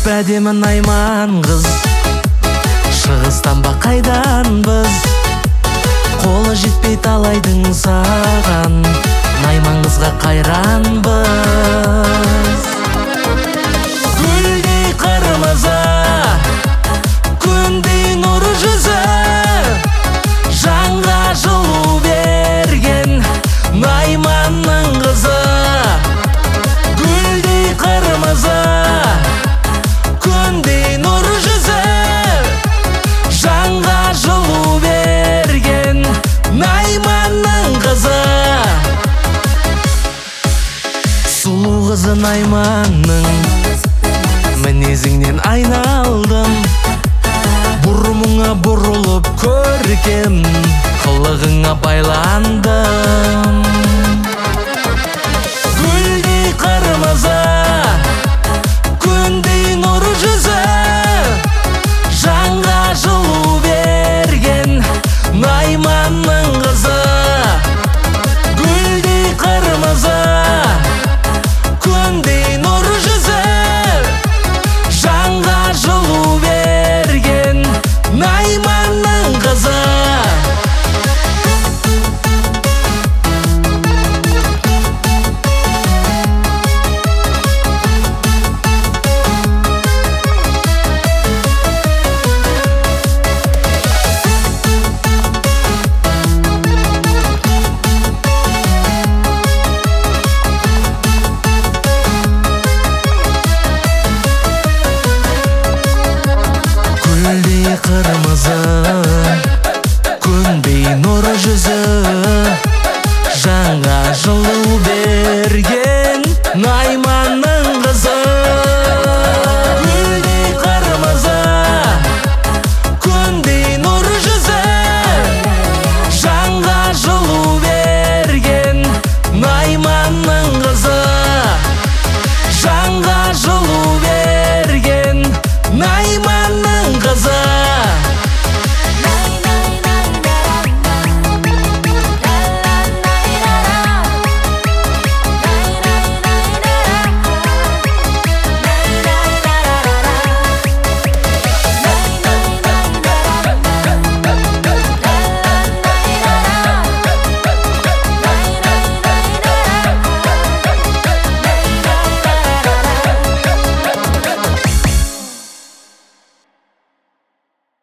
Әп-әдемі Найман қыз, шығыстан ба қайданбыз, қолы жетпей талайдың саған, Найман қызға қайранбыз. Гүлдей қырмызы, күндей нұры жүзі, жанға жылу берген Найманның қызы. Гүлдей қырмызы, күндей нұры жүзі, жанға жылу берген Найманның қызы. Сұлу қызы Найманның мінезіңнен айналдым, бұрымыңа бұрылып көркем, қылығыңа байландым.